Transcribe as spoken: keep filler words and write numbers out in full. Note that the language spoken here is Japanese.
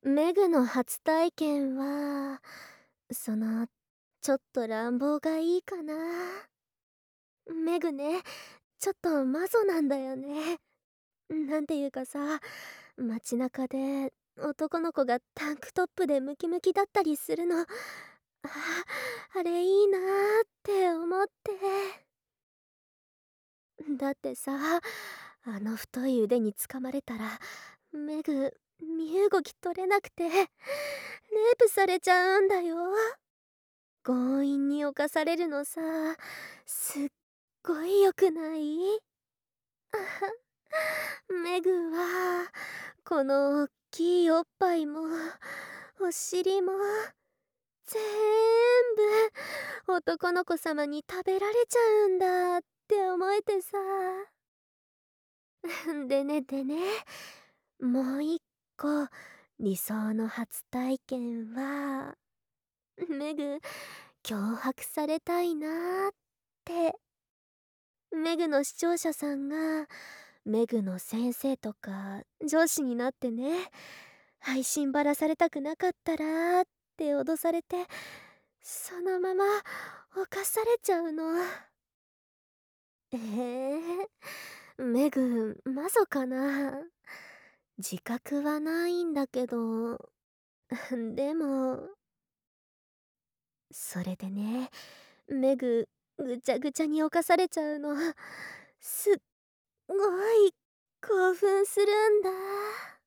メグの初体験は、その、ちょっと乱暴がいいかな。メグね、ちょっとマゾなんだよね。なんていうかさ、街中で男の子がタンクトップでムキムキだったりするの、あ、あれいいなーって思って。だってさ、あの太い腕につかまれたら、メグ、身動き取れなくて、レイプされちゃうんだよ。強引に侵されるのさ、すっごい良くない？メグは、このおっきいおっぱいも、お尻も、ぜーんぶ男の子様に食べられちゃうんだって思えてさ。でねでね、もう一個理想の初体験は、メグ、脅迫されたいなーって。メグの視聴者さんがメグの先生とか上司になってね、配信ばらされたくなかったらって脅されて、そのまま犯されちゃうの。えー、メグマゾかな。自覚はないんだけど、でもそれでね、メグぐちゃぐちゃに犯されちゃうの、すっごい興奮するんだ。